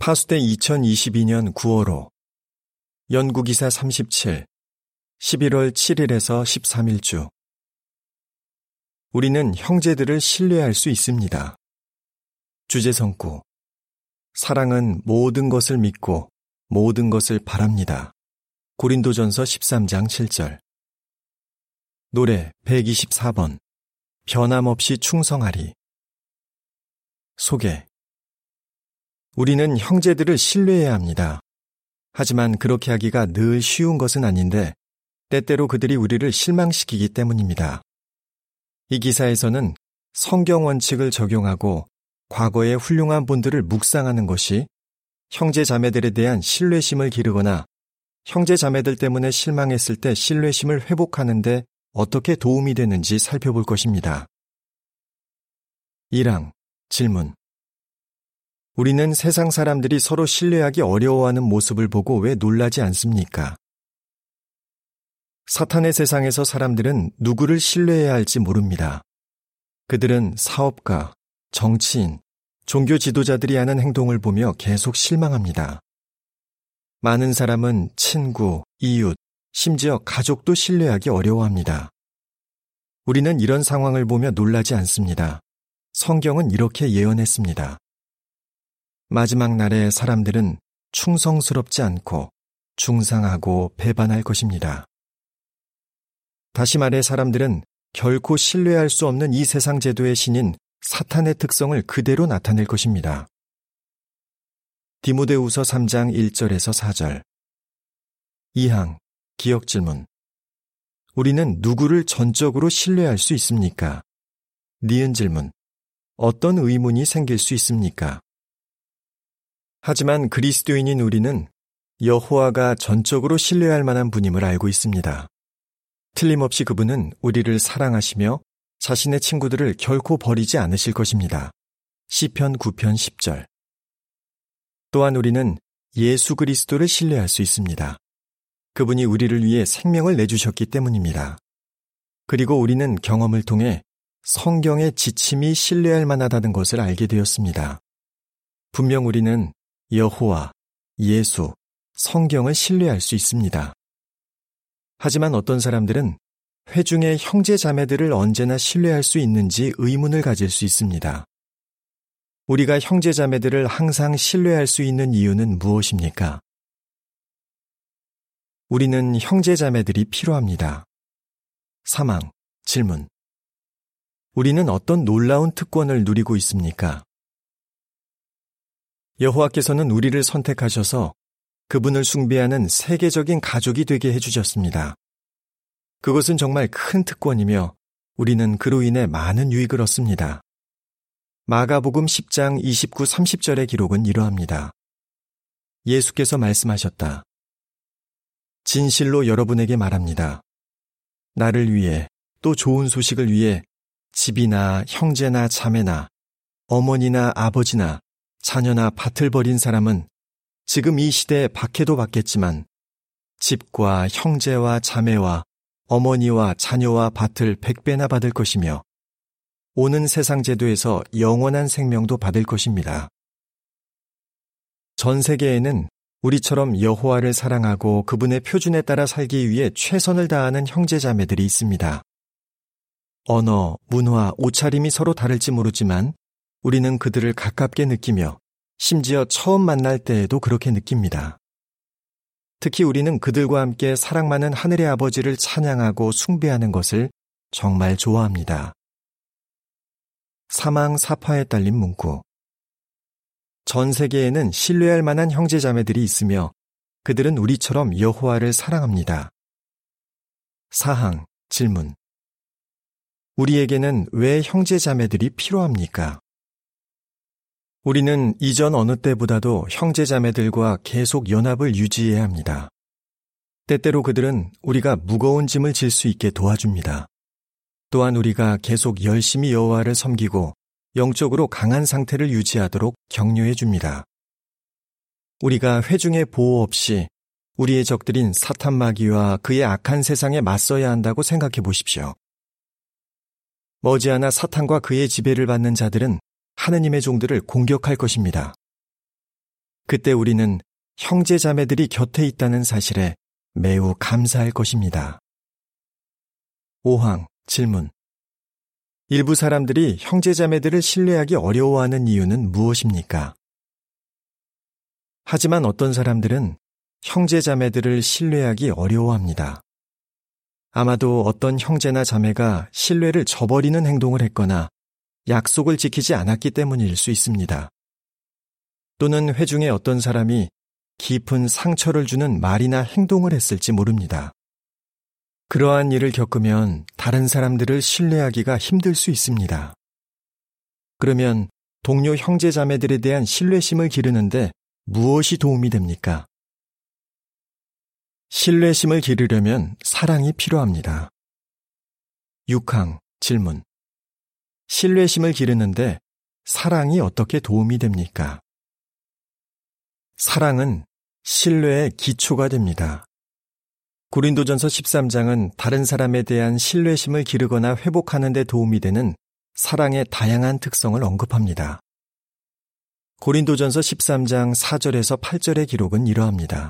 파수대 2022년 9월호 연구기사 37 11월 7일에서 13일주 우리는 형제들을 신뢰할 수 있습니다. 주제성구 사랑은 모든 것을 믿고 모든 것을 바랍니다. 고린도전서 13장 7절 노래 124번 변함없이 충성하리. 소개 우리는 형제들을 신뢰해야 합니다. 하지만 그렇게 하기가 늘 쉬운 것은 아닌데 때때로 그들이 우리를 실망시키기 때문입니다. 이 기사에서는 성경 원칙을 적용하고 과거의 훌륭한 본들을 묵상하는 것이 형제 자매들에 대한 신뢰심을 기르거나 형제 자매들 때문에 실망했을 때 신뢰심을 회복하는 데 어떻게 도움이 되는지 살펴볼 것입니다. 1항 질문 우리는 세상 사람들이 서로 신뢰하기 어려워하는 모습을 보고 왜 놀라지 않습니까? 사탄의 세상에서 사람들은 누구를 신뢰해야 할지 모릅니다. 그들은 사업가, 정치인, 종교 지도자들이 하는 행동을 보며 계속 실망합니다. 많은 사람은 친구, 이웃, 심지어 가족도 신뢰하기 어려워합니다. 우리는 이런 상황을 보며 놀라지 않습니다. 성경은 이렇게 예언했습니다. 마지막 날에 사람들은 충성스럽지 않고 중상하고 배반할 것입니다. 다시 말해 사람들은 결코 신뢰할 수 없는 이 세상 제도의 신인 사탄의 특성을 그대로 나타낼 것입니다. 디모데후서 3장 1절에서 4절 2항 기억 질문 우리는 누구를 전적으로 신뢰할 수 있습니까? 니은 질문 어떤 의문이 생길 수 있습니까? 하지만 그리스도인인 우리는 여호와가 전적으로 신뢰할 만한 분임을 알고 있습니다. 틀림없이 그분은 우리를 사랑하시며 자신의 친구들을 결코 버리지 않으실 것입니다. 시편 9편 10절 또한 우리는 예수 그리스도를 신뢰할 수 있습니다. 그분이 우리를 위해 생명을 내주셨기 때문입니다. 그리고 우리는 경험을 통해 성경의 지침이 신뢰할 만하다는 것을 알게 되었습니다. 분명 우리는 여호와, 예수, 성경을 신뢰할 수 있습니다. 하지만 어떤 사람들은 회중의 형제 자매들을 언제나 신뢰할 수 있는지 의문을 가질 수 있습니다. 우리가 형제 자매들을 항상 신뢰할 수 있는 이유는 무엇입니까? 우리는 형제 자매들이 필요합니다. 3항 질문 우리는 어떤 놀라운 특권을 누리고 있습니까? 여호와께서는 우리를 선택하셔서 그분을 숭배하는 세계적인 가족이 되게 해주셨습니다. 그것은 정말 큰 특권이며 우리는 그로 인해 많은 유익을 얻습니다. 마가복음 10장 29, 30절의 기록은 이러합니다. 예수께서 말씀하셨다. 진실로 여러분에게 말합니다. 나를 위해 또 좋은 소식을 위해 집이나 형제나 자매나 어머니나 아버지나 자녀나 밭을 버린 사람은 지금 이 시대에 박해도 받겠지만 집과 형제와 자매와 어머니와 자녀와 밭을 100배나 받을 것이며 오는 세상 제도에서 영원한 생명도 받을 것입니다. 전 세계에는 우리처럼 여호와를 사랑하고 그분의 표준에 따라 살기 위해 최선을 다하는 형제자매들이 있습니다. 언어, 문화, 옷차림이 서로 다를지 모르지만 우리는 그들을 가깝게 느끼며 심지어 처음 만날 때에도 그렇게 느낍니다. 특히 우리는 그들과 함께 사랑 많은 하늘의 아버지를 찬양하고 숭배하는 것을 정말 좋아합니다. 사망 사파에 딸린 문구 전 세계에는 신뢰할 만한 형제자매들이 있으며 그들은 우리처럼 여호와를 사랑합니다. 4항 질문 우리에게는 왜 형제자매들이 필요합니까? 우리는 이전 어느 때보다도 형제자매들과 계속 연합을 유지해야 합니다. 때때로 그들은 우리가 무거운 짐을 질 수 있게 도와줍니다. 또한 우리가 계속 열심히 여호와를 섬기고 영적으로 강한 상태를 유지하도록 격려해 줍니다. 우리가 회중의 보호 없이 우리의 적들인 사탄 마귀와 그의 악한 세상에 맞서야 한다고 생각해 보십시오. 머지않아 사탄과 그의 지배를 받는 자들은 하느님의 종들을 공격할 것입니다. 그때 우리는 형제 자매들이 곁에 있다는 사실에 매우 감사할 것입니다. 5항 질문. 일부 사람들이 형제 자매들을 신뢰하기 어려워하는 이유는 무엇입니까? 하지만 어떤 사람들은 형제 자매들을 신뢰하기 어려워합니다. 아마도 어떤 형제나 자매가 신뢰를 저버리는 행동을 했거나 약속을 지키지 않았기 때문일 수 있습니다. 또는 회중의 어떤 사람이 깊은 상처를 주는 말이나 행동을 했을지 모릅니다. 그러한 일을 겪으면 다른 사람들을 신뢰하기가 힘들 수 있습니다. 그러면 동료 형제 자매들에 대한 신뢰심을 기르는데 무엇이 도움이 됩니까? 신뢰심을 기르려면 사랑이 필요합니다. 6항 질문. 신뢰심을 기르는데 사랑이 어떻게 도움이 됩니까? 사랑은 신뢰의 기초가 됩니다. 고린도전서 13장은 다른 사람에 대한 신뢰심을 기르거나 회복하는 데 도움이 되는 사랑의 다양한 특성을 언급합니다. 고린도전서 13장 4절에서 8절의 기록은 이러합니다.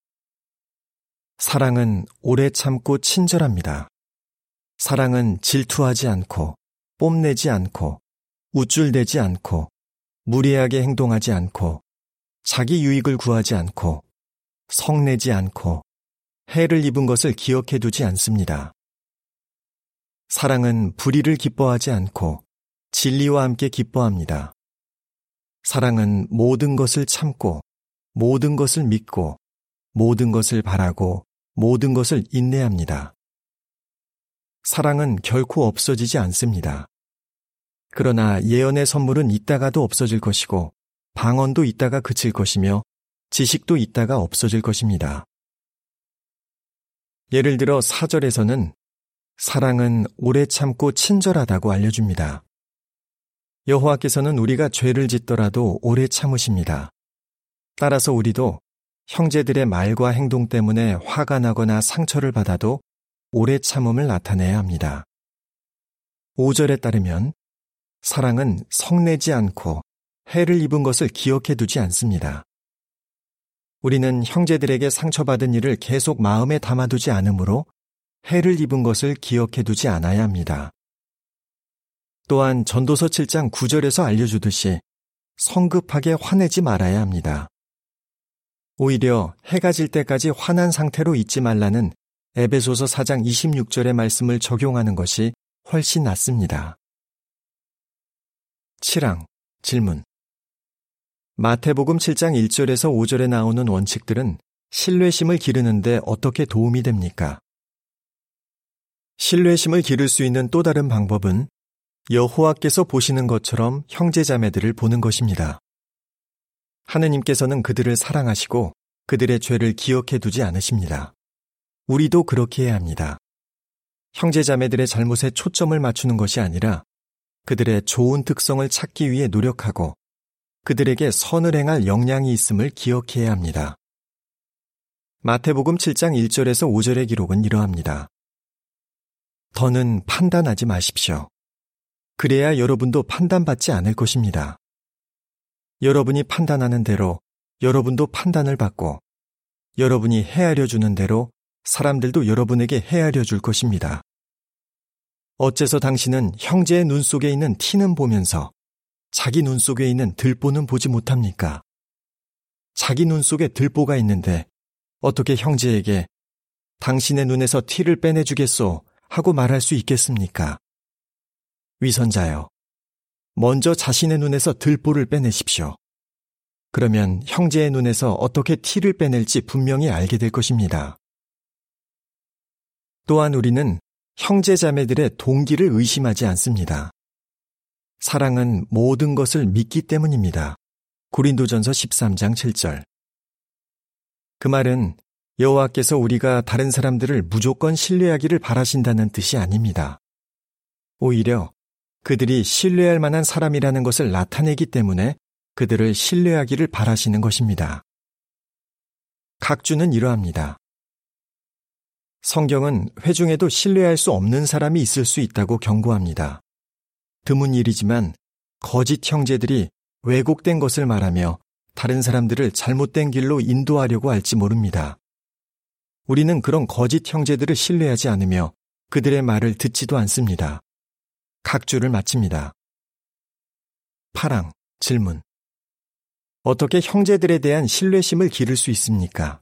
사랑은 오래 참고 친절합니다. 사랑은 질투하지 않고 뽐내지 않고 우쭐대지 않고 무례하게 행동하지 않고 자기 유익을 구하지 않고 성내지 않고 해를 입은 것을 기억해 두지 않습니다. 사랑은 불의를 기뻐하지 않고 진리와 함께 기뻐합니다. 사랑은 모든 것을 참고 모든 것을 믿고 모든 것을 바라고 모든 것을 인내합니다. 사랑은 결코 없어지지 않습니다. 그러나 예언의 선물은 있다가도 없어질 것이고 방언도 있다가 그칠 것이며 지식도 있다가 없어질 것입니다. 예를 들어 4절에서는 사랑은 오래 참고 친절하다고 알려줍니다. 여호와께서는 우리가 죄를 짓더라도 오래 참으십니다. 따라서 우리도 형제들의 말과 행동 때문에 화가 나거나 상처를 받아도 오래 참음을 나타내야 합니다. 5절에 따르면 사랑은 성내지 않고 해를 입은 것을 기억해 두지 않습니다. 우리는 형제들에게 상처받은 일을 계속 마음에 담아두지 않으므로 해를 입은 것을 기억해 두지 않아야 합니다. 또한 전도서 7장 9절에서 알려주듯이 성급하게 화내지 말아야 합니다. 오히려 해가 질 때까지 화난 상태로 있지 말라는 에베소서 4장 26절의 말씀을 적용하는 것이 훨씬 낫습니다. 7항 질문. 마태복음 7장 1절에서 5절에 나오는 원칙들은 신뢰심을 기르는데 어떻게 도움이 됩니까? 신뢰심을 기를 수 있는 또 다른 방법은 여호와께서 보시는 것처럼 형제자매들을 보는 것입니다. 하느님께서는 그들을 사랑하시고 그들의 죄를 기억해 두지 않으십니다. 우리도 그렇게 해야 합니다. 형제자매들의 잘못에 초점을 맞추는 것이 아니라 그들의 좋은 특성을 찾기 위해 노력하고 그들에게 선을 행할 역량이 있음을 기억해야 합니다. 마태복음 7장 1절에서 5절의 기록은 이러합니다. 더는 판단하지 마십시오. 그래야 여러분도 판단받지 않을 것입니다. 여러분이 판단하는 대로 여러분도 판단을 받고 여러분이 헤아려 주는 대로 사람들도 여러분에게 헤아려 줄 것입니다. 어째서 당신은 형제의 눈 속에 있는 티는 보면서 자기 눈 속에 있는 들보는 보지 못합니까? 자기 눈 속에 들보가 있는데 어떻게 형제에게 당신의 눈에서 티를 빼내주겠소 하고 말할 수 있겠습니까? 위선자여, 먼저 자신의 눈에서 들보를 빼내십시오. 그러면 형제의 눈에서 어떻게 티를 빼낼지 분명히 알게 될 것입니다. 또한 우리는 형제자매들의 동기를 의심하지 않습니다. 사랑은 모든 것을 믿기 때문입니다. 고린도전서 13장 7절. 그 말은 여호와께서 우리가 다른 사람들을 무조건 신뢰하기를 바라신다는 뜻이 아닙니다. 오히려 그들이 신뢰할 만한 사람이라는 것을 나타내기 때문에 그들을 신뢰하기를 바라시는 것입니다. 각주는 이러합니다. 성경은 회중에도 신뢰할 수 없는 사람이 있을 수 있다고 경고합니다. 드문 일이지만 거짓 형제들이 왜곡된 것을 말하며 다른 사람들을 잘못된 길로 인도하려고 할지 모릅니다. 우리는 그런 거짓 형제들을 신뢰하지 않으며 그들의 말을 듣지도 않습니다. 각주를 마칩니다. 8항 질문. 어떻게 형제들에 대한 신뢰심을 기를 수 있습니까?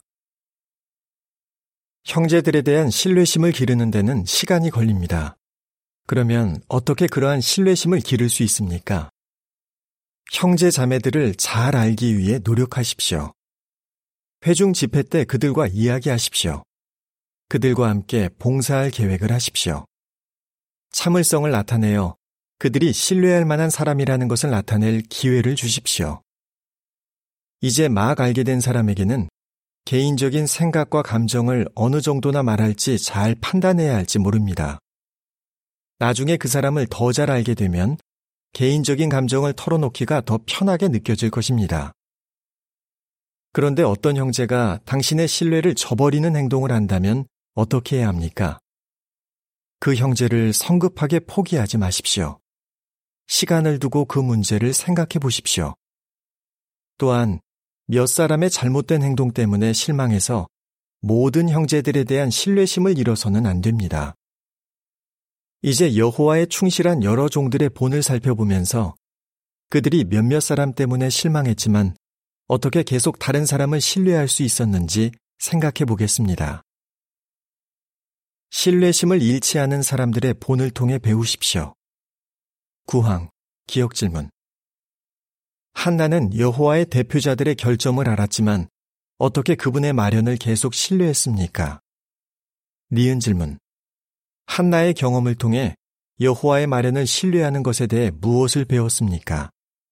형제들에 대한 신뢰심을 기르는 데는 시간이 걸립니다. 그러면 어떻게 그러한 신뢰심을 기를 수 있습니까? 형제 자매들을 잘 알기 위해 노력하십시오. 회중 집회 때 그들과 이야기하십시오. 그들과 함께 봉사할 계획을 하십시오. 참을성을 나타내어 그들이 신뢰할 만한 사람이라는 것을 나타낼 기회를 주십시오. 이제 막 알게 된 사람에게는 개인적인 생각과 감정을 어느 정도나 말할지 잘 판단해야 할지 모릅니다. 나중에 그 사람을 더 잘 알게 되면 개인적인 감정을 털어놓기가 더 편하게 느껴질 것입니다. 그런데 어떤 형제가 당신의 신뢰를 저버리는 행동을 한다면 어떻게 해야 합니까? 그 형제를 성급하게 포기하지 마십시오. 시간을 두고 그 문제를 생각해 보십시오. 또한 몇 사람의 잘못된 행동 때문에 실망해서 모든 형제들에 대한 신뢰심을 잃어서는 안 됩니다. 이제 여호와에 충실한 여러 종들의 본을 살펴보면서 그들이 몇몇 사람 때문에 실망했지만 어떻게 계속 다른 사람을 신뢰할 수 있었는지 생각해 보겠습니다. 신뢰심을 잃지 않은 사람들의 본을 통해 배우십시오. 9항 기억 질문. 한나는 여호와의 대표자들의 결점을 알았지만 어떻게 그분의 마련을 계속 신뢰했습니까? 니은 질문. 한나의 경험을 통해 여호와의 마련을 신뢰하는 것에 대해 무엇을 배웠습니까?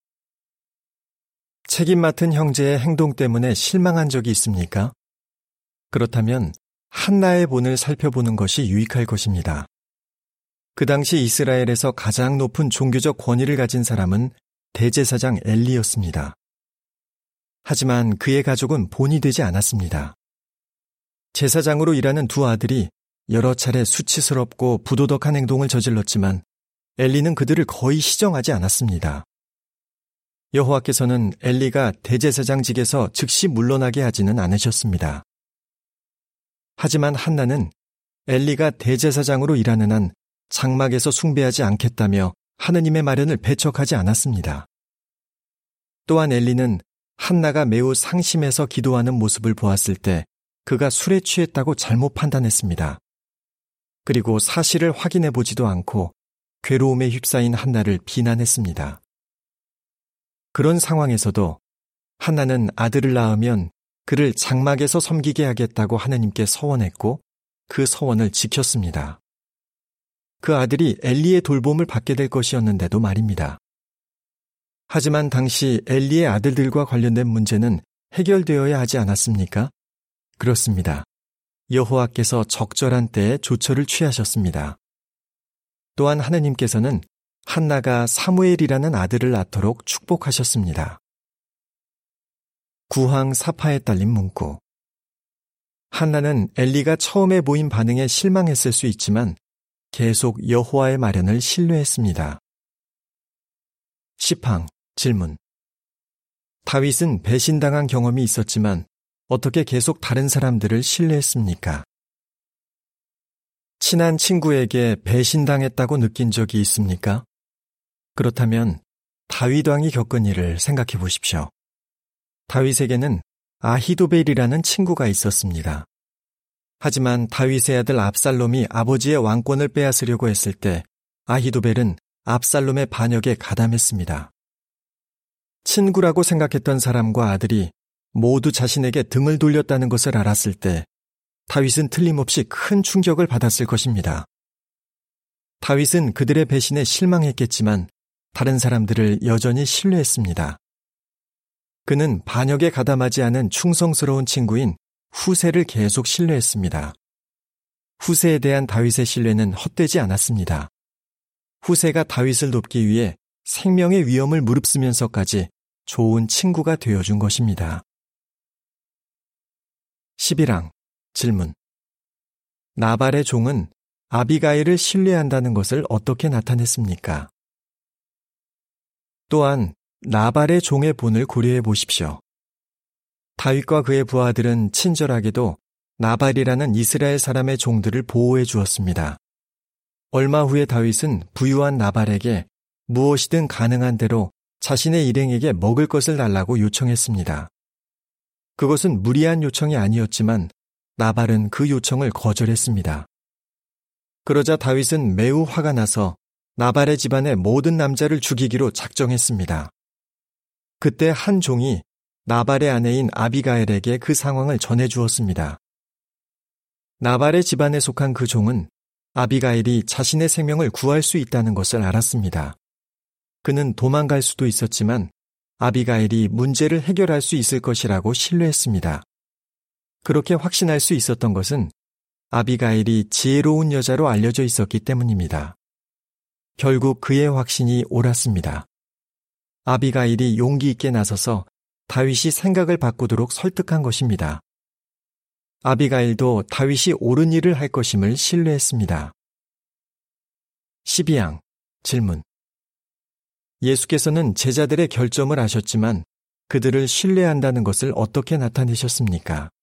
책임 맡은 형제의 행동 때문에 실망한 적이 있습니까? 그렇다면 한나의 본을 살펴보는 것이 유익할 것입니다. 그 당시 이스라엘에서 가장 높은 종교적 권위를 가진 사람은 대제사장 엘리였습니다. 하지만 그의 가족은 본이 되지 않았습니다. 제사장으로 일하는 두 아들이 여러 차례 수치스럽고 부도덕한 행동을 저질렀지만 엘리는 그들을 거의 시정하지 않았습니다. 여호와께서는 엘리가 대제사장직에서 즉시 물러나게 하지는 않으셨습니다. 하지만 한나는 엘리가 대제사장으로 일하는 한 장막에서 숭배하지 않겠다며 하느님의 마련을 배척하지 않았습니다. 또한 엘리는 한나가 매우 상심해서 기도하는 모습을 보았을 때 그가 술에 취했다고 잘못 판단했습니다. 그리고 사실을 확인해 보지도 않고 괴로움에 휩싸인 한나를 비난했습니다. 그런 상황에서도 한나는 아들을 낳으면 그를 장막에서 섬기게 하겠다고 하느님께 서원했고 그 서원을 지켰습니다. 그 아들이 엘리의 돌봄을 받게 될 것이었는데도 말입니다. 하지만 당시 엘리의 아들들과 관련된 문제는 해결되어야 하지 않았습니까? 그렇습니다. 여호와께서 적절한 때에 조처를 취하셨습니다. 또한 하느님께서는 한나가 사무엘이라는 아들을 낳도록 축복하셨습니다. 9항 사파에 딸린 문구. 한나는 엘리가 처음에 보인 반응에 실망했을 수 있지만 계속 여호와의 마련을 신뢰했습니다. 10항 질문. 다윗은 배신당한 경험이 있었지만 어떻게 계속 다른 사람들을 신뢰했습니까? 친한 친구에게 배신당했다고 느낀 적이 있습니까? 그렇다면 다윗 왕이 겪은 일을 생각해 보십시오. 다윗에게는 아히도벨이라는 친구가 있었습니다. 하지만 다윗의 아들 압살롬이 아버지의 왕권을 빼앗으려고 했을 때 아히도벨은 압살롬의 반역에 가담했습니다. 친구라고 생각했던 사람과 아들이 모두 자신에게 등을 돌렸다는 것을 알았을 때 다윗은 틀림없이 큰 충격을 받았을 것입니다. 다윗은 그들의 배신에 실망했겠지만 다른 사람들을 여전히 신뢰했습니다. 그는 반역에 가담하지 않은 충성스러운 친구인 후세를 계속 신뢰했습니다. 후세에 대한 다윗의 신뢰는 헛되지 않았습니다. 후세가 다윗을 돕기 위해 생명의 위험을 무릅쓰면서까지 좋은 친구가 되어준 것입니다. 11항 질문. 나발의 종은 아비가일을 신뢰한다는 것을 어떻게 나타냈습니까? 또한 나발의 종의 본을 고려해 보십시오. 다윗과 그의 부하들은 친절하게도 나발이라는 이스라엘 사람의 종들을 보호해 주었습니다. 얼마 후에 다윗은 부유한 나발에게 무엇이든 가능한 대로 자신의 일행에게 먹을 것을 달라고 요청했습니다. 그것은 무리한 요청이 아니었지만 나발은 그 요청을 거절했습니다. 그러자 다윗은 매우 화가 나서 나발의 집안의 모든 남자를 죽이기로 작정했습니다. 그때 한 종이 나발의 아내인 아비가일에게 그 상황을 전해주었습니다. 나발의 집안에 속한 그 종은 아비가일이 자신의 생명을 구할 수 있다는 것을 알았습니다. 그는 도망갈 수도 있었지만 아비가일이 문제를 해결할 수 있을 것이라고 신뢰했습니다. 그렇게 확신할 수 있었던 것은 아비가일이 지혜로운 여자로 알려져 있었기 때문입니다. 결국 그의 확신이 옳았습니다. 아비가일이 용기 있게 나서서 다윗이 생각을 바꾸도록 설득한 것입니다. 아비가일도 다윗이 옳은 일을 할 것임을 신뢰했습니다. 12항 질문. 예수께서는 제자들의 결점을 아셨지만 그들을 신뢰한다는 것을 어떻게 나타내셨습니까?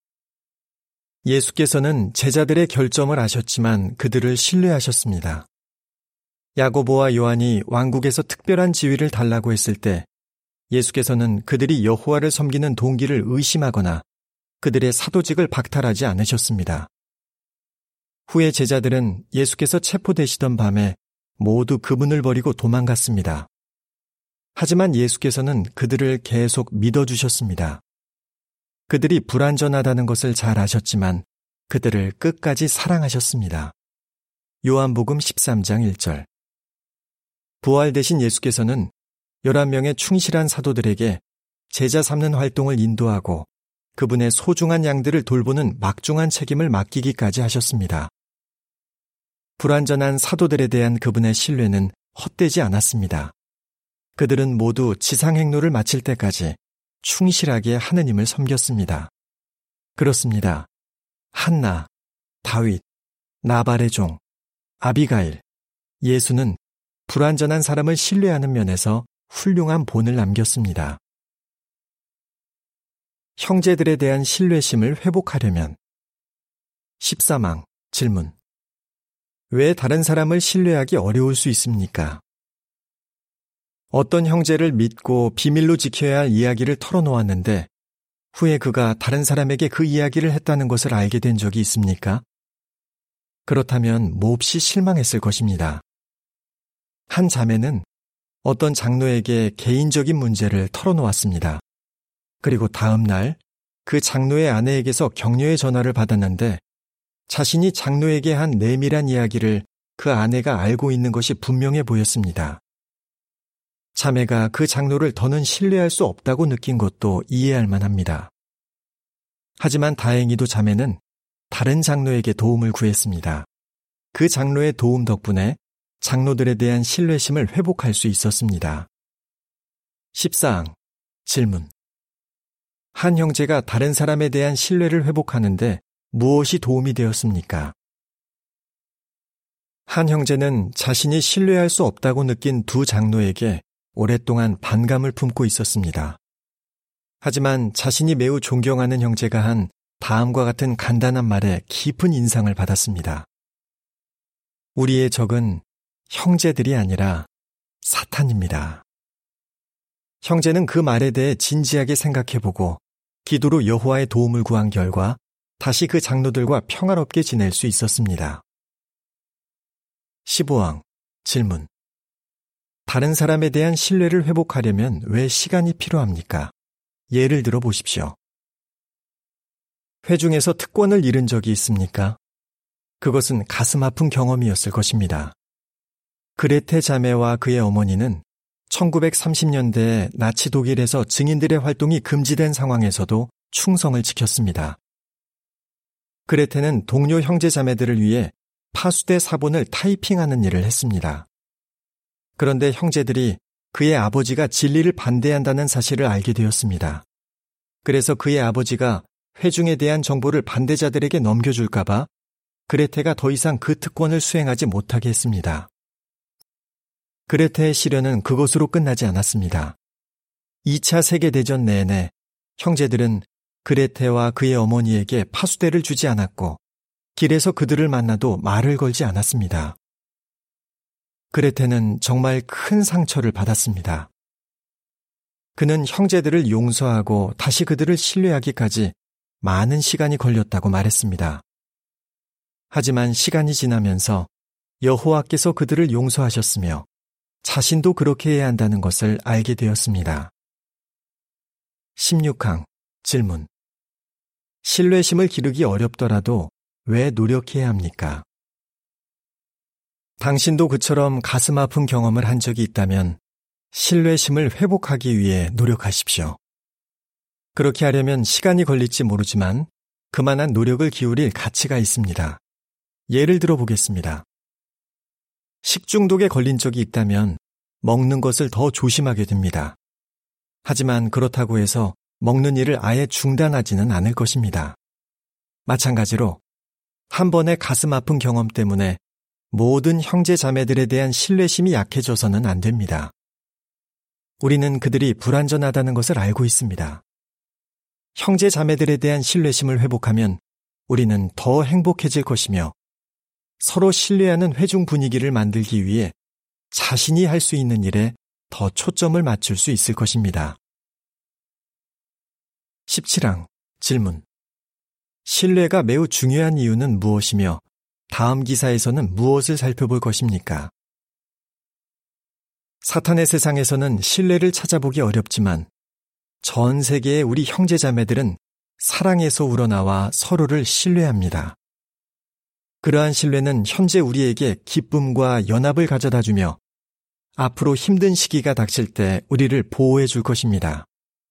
예수께서는 제자들의 결점을 아셨지만 그들을 신뢰하셨습니다. 야고보와 요한이 왕국에서 특별한 지위를 달라고 했을 때 예수께서는 그들이 여호와를 섬기는 동기를 의심하거나 그들의 사도직을 박탈하지 않으셨습니다. 후에 제자들은 예수께서 체포되시던 밤에 모두 그분을 버리고 도망갔습니다. 하지만 예수께서는 그들을 계속 믿어주셨습니다. 그들이 불완전하다는 것을 잘 아셨지만 그들을 끝까지 사랑하셨습니다. 요한복음 13장 1절. 부활되신 예수께서는 11명의 충실한 사도들에게 제자 삼는 활동을 인도하고 그분의 소중한 양들을 돌보는 막중한 책임을 맡기기까지 하셨습니다. 불완전한 사도들에 대한 그분의 신뢰는 헛되지 않았습니다. 그들은 모두 지상 행로를 마칠 때까지 충실하게 하느님을 섬겼습니다. 그렇습니다. 한나, 다윗, 나발의 종, 아비가일, 예수는 불완전한 사람을 신뢰하는 면에서 훌륭한 본을 남겼습니다. 형제들에 대한 신뢰심을 회복하려면 13항 질문. 왜 다른 사람을 신뢰하기 어려울 수 있습니까? 어떤 형제를 믿고 비밀로 지켜야 할 이야기를 털어놓았는데 후에 그가 다른 사람에게 그 이야기를 했다는 것을 알게 된 적이 있습니까? 그렇다면 몹시 실망했을 것입니다. 한 자매는 어떤 장로에게 개인적인 문제를 털어놓았습니다. 그리고 다음 날 그 장로의 아내에게서 격려의 전화를 받았는데 자신이 장로에게 한 내밀한 이야기를 그 아내가 알고 있는 것이 분명해 보였습니다. 자매가 그 장로를 더는 신뢰할 수 없다고 느낀 것도 이해할 만합니다. 하지만 다행히도 자매는 다른 장로에게 도움을 구했습니다. 그 장로의 도움 덕분에 장로들에 대한 신뢰심을 회복할 수 있었습니다. 14항 질문. 한 형제가 다른 사람에 대한 신뢰를 회복하는데 무엇이 도움이 되었습니까? 한 형제는 자신이 신뢰할 수 없다고 느낀 두 장로에게 오랫동안 반감을 품고 있었습니다. 하지만 자신이 매우 존경하는 형제가 한 다음과 같은 간단한 말에 깊은 인상을 받았습니다. 우리의 적은 형제들이 아니라 사탄입니다. 형제는 그 말에 대해 진지하게 생각해보고 기도로 여호와의 도움을 구한 결과 다시 그 장로들과 평화롭게 지낼 수 있었습니다. 15항 질문. 다른 사람에 대한 신뢰를 회복하려면 왜 시간이 필요합니까? 예를 들어 보십시오. 회중에서 특권을 잃은 적이 있습니까? 그것은 가슴 아픈 경험이었을 것입니다. 그레테 자매와 그의 어머니는 1930년대에 나치 독일에서 증인들의 활동이 금지된 상황에서도 충성을 지켰습니다. 그레테는 동료 형제 자매들을 위해 파수대 사본을 타이핑하는 일을 했습니다. 그런데 형제들이 그의 아버지가 진리를 반대한다는 사실을 알게 되었습니다. 그래서 그의 아버지가 회중에 대한 정보를 반대자들에게 넘겨줄까봐 그레테가 더 이상 그 특권을 수행하지 못하게 했습니다. 그레테의 시련은 그것으로 끝나지 않았습니다. 2차 세계대전 내내 형제들은 그레테와 그의 어머니에게 파수대를 주지 않았고 길에서 그들을 만나도 말을 걸지 않았습니다. 그레테는 정말 큰 상처를 받았습니다. 그는 형제들을 용서하고 다시 그들을 신뢰하기까지 많은 시간이 걸렸다고 말했습니다. 하지만 시간이 지나면서 여호와께서 그들을 용서하셨으며 자신도 그렇게 해야 한다는 것을 알게 되었습니다. 16항 질문. 신뢰심을 기르기 어렵더라도 왜 노력해야 합니까? 당신도 그처럼 가슴 아픈 경험을 한 적이 있다면 신뢰심을 회복하기 위해 노력하십시오. 그렇게 하려면 시간이 걸릴지 모르지만 그만한 노력을 기울일 가치가 있습니다. 예를 들어 보겠습니다. 식중독에 걸린 적이 있다면 먹는 것을 더 조심하게 됩니다. 하지만 그렇다고 해서 먹는 일을 아예 중단하지는 않을 것입니다. 마찬가지로 한 번의 가슴 아픈 경험 때문에 모든 형제 자매들에 대한 신뢰심이 약해져서는 안 됩니다. 우리는 그들이 불완전하다는 것을 알고 있습니다. 형제 자매들에 대한 신뢰심을 회복하면 우리는 더 행복해질 것이며 서로 신뢰하는 회중 분위기를 만들기 위해 자신이 할 수 있는 일에 더 초점을 맞출 수 있을 것입니다. 17항 질문. 신뢰가 매우 중요한 이유는 무엇이며 다음 기사에서는 무엇을 살펴볼 것입니까? 사탄의 세상에서는 신뢰를 찾아보기 어렵지만 전 세계의 우리 형제자매들은 사랑에서 우러나와 서로를 신뢰합니다. 그러한 신뢰는 현재 우리에게 기쁨과 연합을 가져다주며 앞으로 힘든 시기가 닥칠 때 우리를 보호해 줄 것입니다.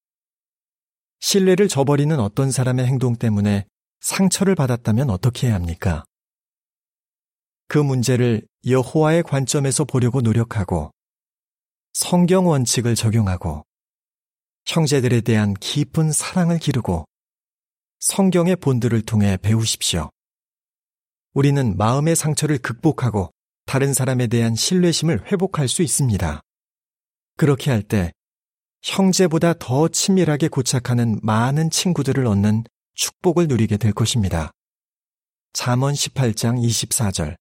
신뢰를 저버리는 어떤 사람의 행동 때문에 상처를 받았다면 어떻게 해야 합니까? 그 문제를 여호와의 관점에서 보려고 노력하고 성경 원칙을 적용하고 형제들에 대한 깊은 사랑을 기르고 성경의 본들을 통해 배우십시오. 우리는 마음의 상처를 극복하고 다른 사람에 대한 신뢰심을 회복할 수 있습니다. 그렇게 할 때 형제보다 더 친밀하게 고착하는 많은 친구들을 얻는 축복을 누리게 될 것입니다. 잠언 18장 24절.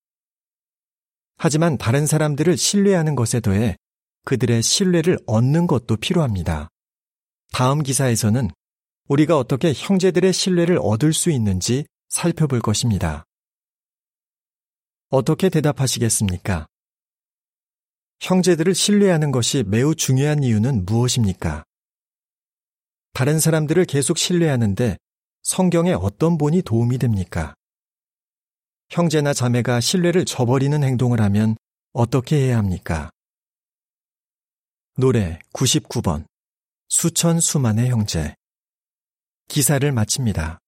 하지만 다른 사람들을 신뢰하는 것에 더해 그들의 신뢰를 얻는 것도 필요합니다. 다음 기사에서는 우리가 어떻게 형제들의 신뢰를 얻을 수 있는지 살펴볼 것입니다. 어떻게 대답하시겠습니까? 형제들을 신뢰하는 것이 매우 중요한 이유는 무엇입니까? 다른 사람들을 계속 신뢰하는데 성경의 어떤 본이 도움이 됩니까? 형제나 자매가 신뢰를 저버리는 행동을 하면 어떻게 해야 합니까? 노래 99번 수천 수만의 형제. 기사를 마칩니다.